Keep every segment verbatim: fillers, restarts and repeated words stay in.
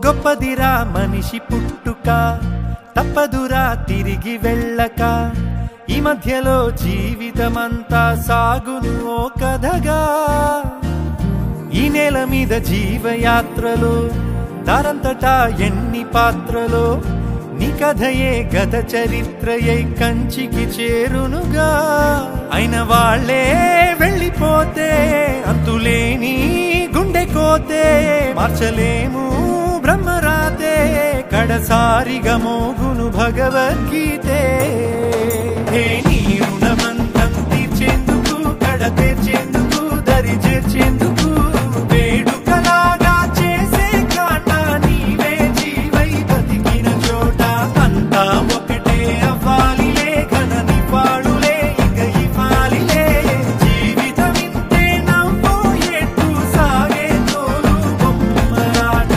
గొప్పదిరా మనిషి పుట్టుక, తప్పదురా తిరిగి వెళ్ళక. ఈ మధ్యలో జీవితమంతా సాగును ఓ కథగా. ఈ నేల మీద జీవయాత్రలో దారంతటా ఎన్ని పాత్రలో, నీ కథయే గత చరిత్రయై కంచికి చేరునుగా. అయిన వాళ్లే వెళ్ళిపోతే అంతులేని గుండె కోతే, మార్చలేము బ్రహ్మరాతే కడసారిగా మోగును భగవద్గీతే. నీ రుణమంతం తీర్చేందుకు, కడ తీర్చేందుకు, దరి చేర్చేందుకు, వేడుకలాగా చేసే కాట నీవే జీవై బతికిన చోట. అంతా ఒకటే అవ్వాలిలే, ఘనని పాడులే ఇక ఇవ్వాలిలే. జీవితం ఇంతే నవ్వు ఎట్టు సాగే తోలు బొమ్మలాట.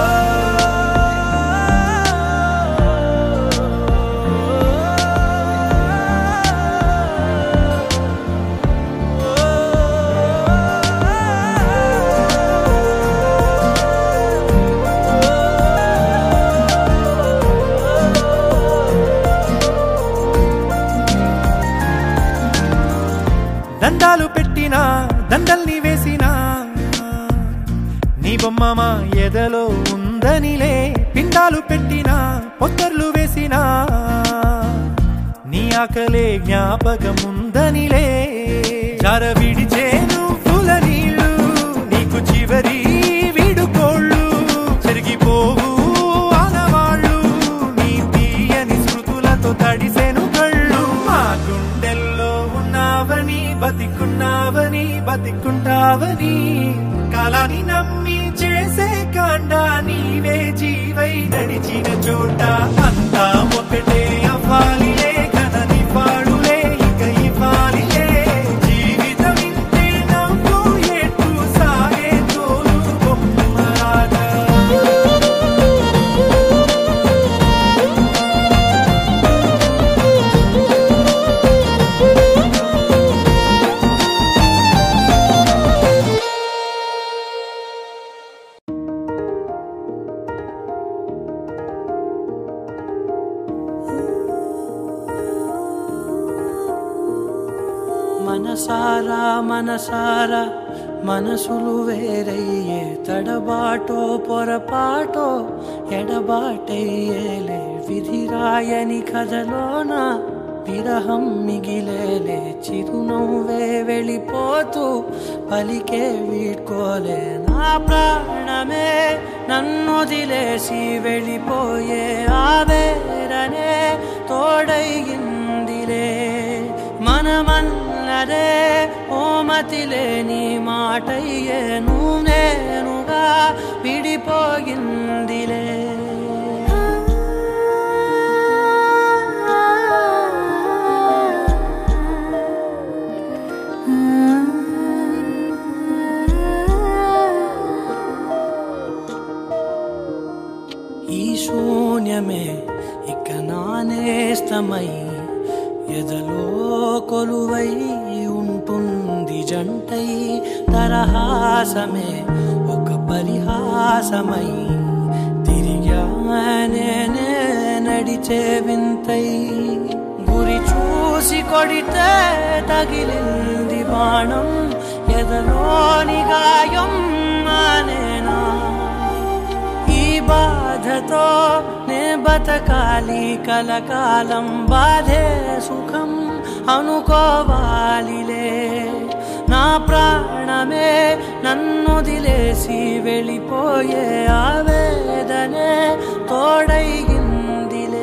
దండాలు పెట్టినా దండల్ని వేసినా, నీ బొమ్మ మా ఎదలో ఉందనిలే. పిండాలు పెట్టినా పొత్తర్లు వేసినా, నీ ఆకలే జ్ఞాపకం ఉందనిలే. జార విడిచే నువ్వుల నీళ్ళు, నీకు చివరి వీడుకోళ్ళు. చెరిగిపోవు ఆనవాళ్ళు, నీ తీయని స్మృతులతో తడిసెను కళ్ళు. మా గుండెల్లో ఉన్నావని, బతికున్నావని, బతికుంటావని, కాలాన్ని నమ్మి చేసే కాండ నీవే జీవై నడిచిన చోట. అంతా ఒకటే అవ్వాలిలే, ఘనని పాడులే ఇక ఇవ్వాలిలే. జీవితం ఇంతే నవ్వు ఎట్టు సాగే తోలు బొమ్మలాట. మనసారా మనసారా మనసులు వేరయ్యే, తడబాటో పొరపాటో ఎడబాటయ్యేలే. విధిరాయని కథలోన విరహం మిగిలేలే. చిరునవ్వే వెళ్ళిపోతూ పలికే వీడ్కోలే. నా ప్రాణమే నన్నొదిలేసి వెళ్ళిపోయే ఆవేరనే తోడయిందిలే. మనమన్నదే ఓ మతిలే నీ మాటయ్యే, నువ్వు నేనుగా విడిపోయిందిలే. ఈ శూన్యమే ఇక నానేస్తమై ఎదలో కొలువై ఉంటుంది జంటై. తరహాసమే ఒక పరిహాసమై తిరిగానే నడిచే వింతై. గురి చూసి కొడితే తగిలింది బాణం, ఎదలోని గాయం మానేనా. ఈ బాధతో నే బతకాలి కలకాలం, బాధే సుఖం అనుకోవాలిలే. నా ప్రాణమే నన్నొదిలేసి వెళ్ళిపోయే ఆవేదనే తోడయిందిలే.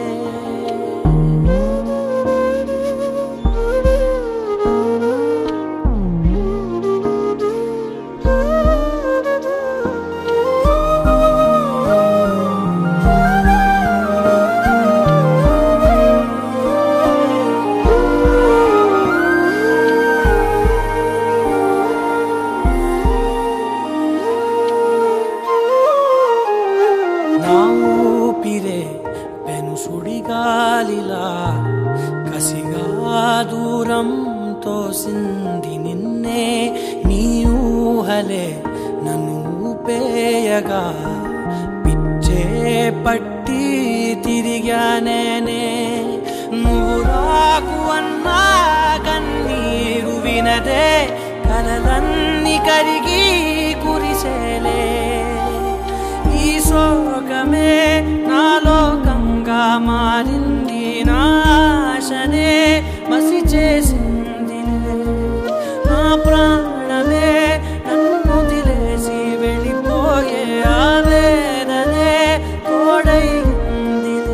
సుడిగాలిలా కసిగా దూరం తోసింది నిన్నే. నీ ఊహలే నన్ను ఊపేయగా పిచ్చే పరుగులే పట్టి తిరిగానేనే నువ్వు రాకు అన్నా కన్నీరు వినదే కలలన్నీ కరిగి కురిసేలే ఈ శోకమే నా లోకంగా మారింది నా ఆశనే మసి చేసింది నా ప్రాణమే నన్ను వదిలేసి వెళ్ళిపోయే ఆవేదనే తోడైంది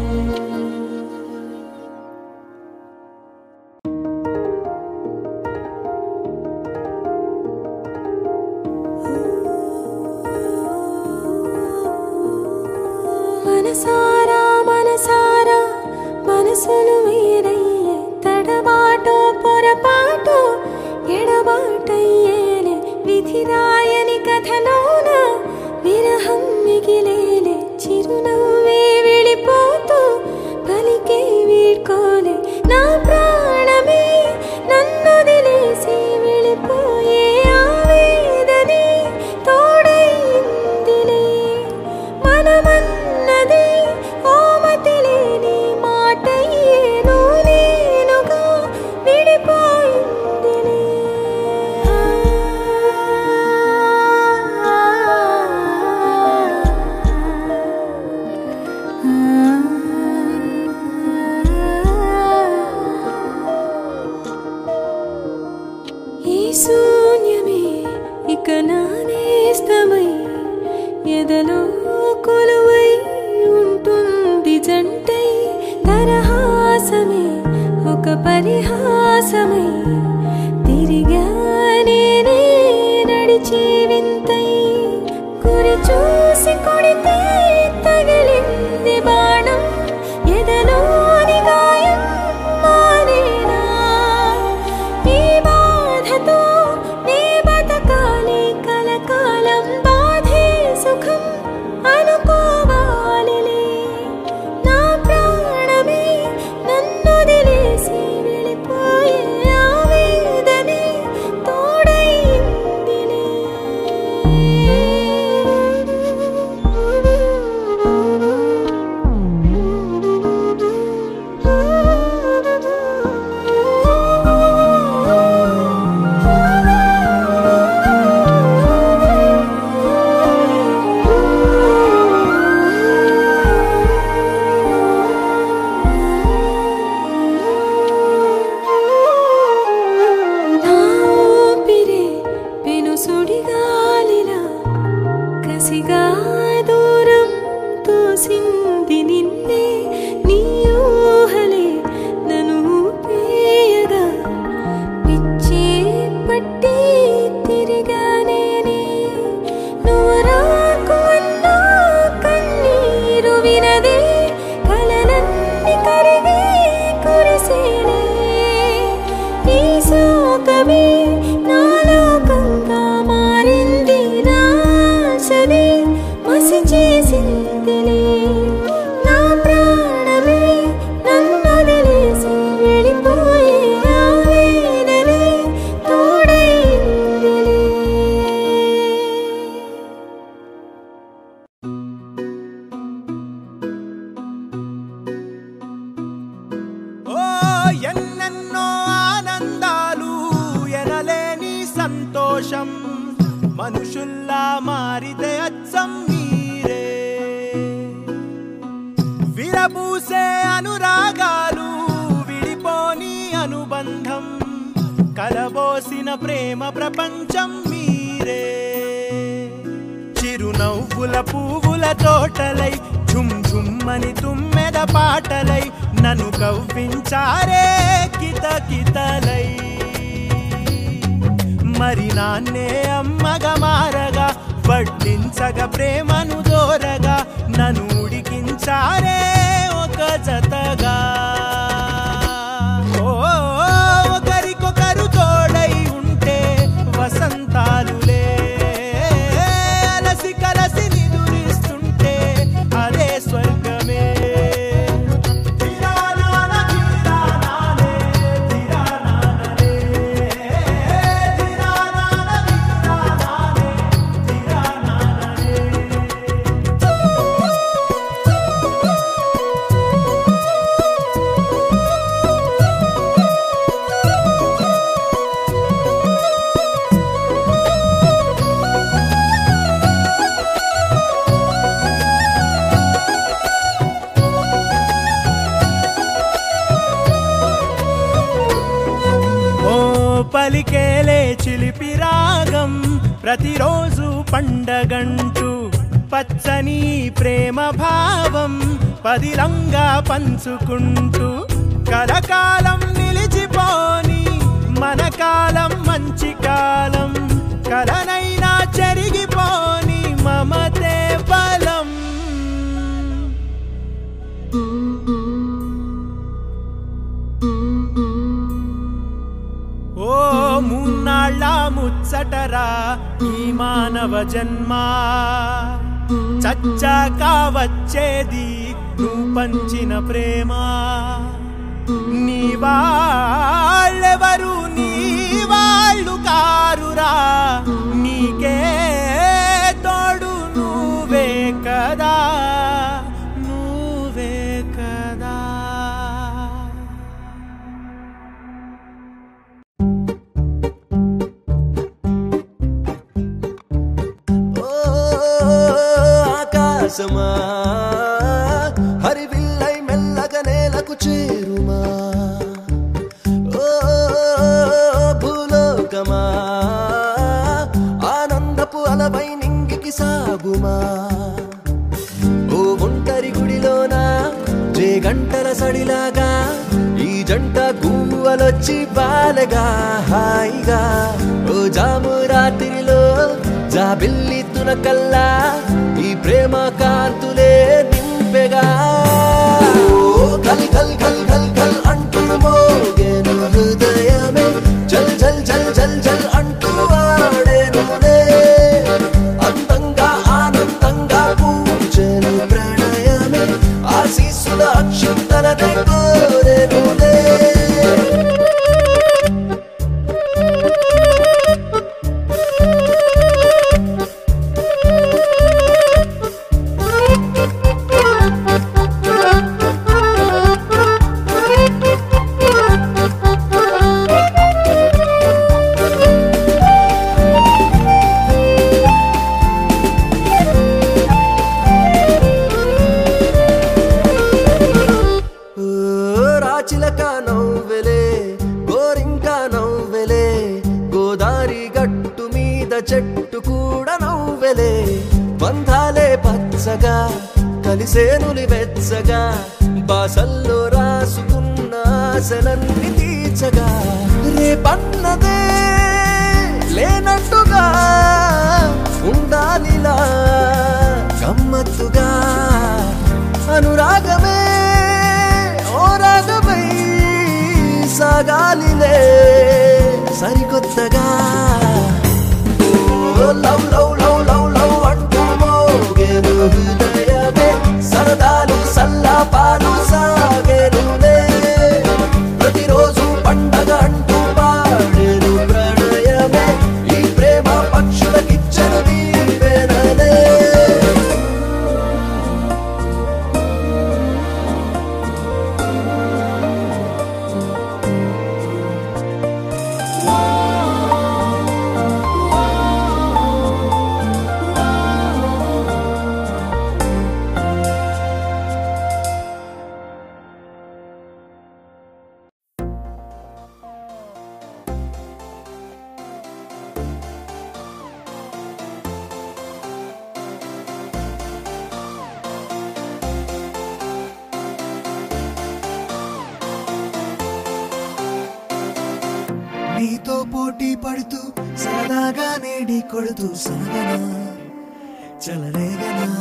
మనసారా మనసారా మనసులు వేరయ్యే తడబాటు పొరపాటు ఎడబాటయ్యేలే విధిరాయని కథలోన విరహం మిగిలేలే చిరునవ్వే విడిపోతూ పలికే వీడ్కోలే నా ప్రాణమే నన్ను వదిలేసి వెళ్ళిపోయే ఆవేదనే తోడైందిలే మనమన్నది ఓ మతిలేని మాటయ్యేను నేనుగా విడిపోయిందిలే ఈ శూన్యమే ఇక నానేస్తమై ఎదలో కొలువై ఉంటుంది జంటై తరహాసమే ఒక పరిహాసమై తిరిగానే నడిచి వింతై గురి చూసి కొడితే తగిలింది బాణం ఎదలోని గాయం మానేనా ఈ బాధతో నే బతకాలి కలకాలం బాధే సుఖం అనుకోవాలిలే నా ప్రాణమే నన్ను వదిలేసి వెళ్ళిపోయే ఆవేదనే తోడైందిలే నా ఊపిరే పెను సుడిగాలిలా కసిగా దూరం తోసింది నిన్నే నీ ఊహలే నన్ను ఊపేయగా పిచ్చే పట్టి తిరిగానేనే నువ్వు రాకు అన్నా కన్నీరు వినదే కలలన్నీ కరిగి కురిసేనే ఈ శోకమే నా లోకంగా మారింది నా ఆశనే మసి చేసిందిలే నా ప్రాణమే నన్ను వదిలేసి వెళ్ళిపోయే ఆవేదనే తోడైందిలే ఓ ఎన్నెన్నో ఆనందాలు ఎనలేని సంతోషం మనుషుల్లా మారితే అచ్చం మీరే విరబూసే అనురాగాలు విడిపోని అనుబంధం కలబోసిన ప్రేమ ప్రపంచం మీరే చిరునవ్వుల పువ్వుల తోటలై ఝుమ్ ఝుమ్మని తుమ్మెద పాటలై నన్ను కవ్వించారే కితకితలై మరి నాన్నే అమ్మగా మారగా వడ్డించగా ప్రేమను దోరగా నన్ను ఉడికించారే ఒక జతగా ఓ ఒకరికొకరు తోడై ఉంటే వసంతాలులే అలసి కలసి నిదురిస్తుంటే అదే స్వర్గమే పలికేలే చిలిపి రాగం ప్రతిరోజు పండగంటూ పచ్చని ప్రేమ భావం పదిలంగా పంచుకుంటూ కలకాలం నిలిచిపోని మన కాలం మంచి కాలం కలనైనా చెరిగిపోని మమతే బలం ఓ మూన్నాళ్ళ ముచ్చటరా ఈ మానవ జన్మ చచ్చాక వచ్చేది నువ్వు పంచిన ప్రేమ నీ వాళ్ళెవరు నీ వాళ్ళు కారురా నీకే తోడు నువ్వే కదా నువ్వే కదా ఆకాశమా హరివిల్లై మెల్లగా నేలకు చేరుమా ఓ భూలోకమా ఆనందపు అలవై నింగికి సాగుమా ఓ ఒంటరి గుడిలోన జే గంటల సడిలాగా ఈ జంట గువ్వలొచ్చి బాలగా హాయిగా ఓ జాము రాత్రిలో జాబిల్లి తునకల్లా ఈ ప్రేమ కాంతులే నింపెగా గల్ గల్ గల్ గల్ గల్ అంటూ మోగేను హృదయమే జల్ జల్ జల్ జల్ జల్ అంటూ ఆడేనులే అందంగా ఆనందంగా పూజను ప్రణయమే ఆశీస్సుల అక్షంతలనే కోరేనులే చిలక నవ్వెలే గోరింక నవ్వెలే గోదారి గట్టు మీద చెట్టు కూడా నవ్వెలే బంధాలే పచ్చగా కలిసేనులి వెచ్చగా బాసల్లో రాసుకున్న ఆశలన్నీ తీర్చగా రేపన్నదే లేనట్టుగా ఉండాలిలా గమ్మత్తుగా అనురాగమే ఓరాగమై సాగాలిలే సరికొత్తగా ఓ love love love love love అంటూ మోగేను హృదయమే సరదాలు సల్లాపాలు సాగేనులే ప్రతిరోజు పండగ అంటూ పాడేను ప్రణయమే ఈ ప్రేమ పక్షులకిచ్చను దీవెనలే నీతో పోటీ పడుతూ సరదాగా నేడి కొడుతూ సాగనా చలరేగనా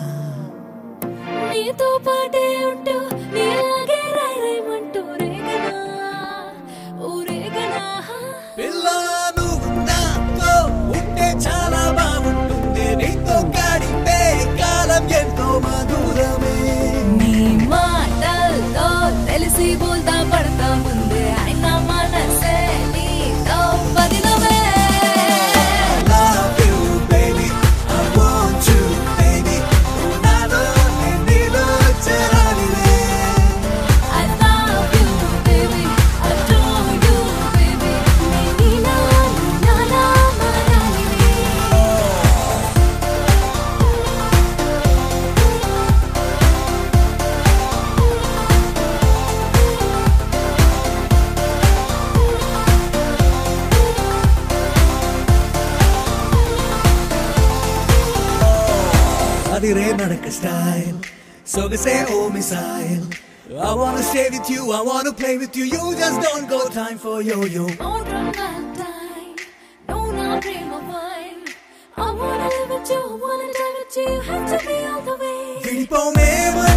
నీతో పాటే ఉంటూ నీలాగే రైరైమంటూ రేగనా ఊరేగనా పిల్లా నువ్వు నాతో ఉంటే చాలా బాగుంటుంది నీతో గడిపే కాలం ఎంతో మధురమే నీ మాటల్లో తెలిసి బోల్తా పడతా ముందే అయినా మనసే నీతో బదిలమే love you baby I want you baby నాలో నీలో చేరాలిలే ఎగిరే నడక స్టైల్ సొగసే ఓ missile I wanna stay with you, I wanna play with you. You just don't go time for yo-yo. Oh, Valentine, no, not dream of mine. I wanna live with you, I wanna die with you. You have to be all the way. విడిపోమే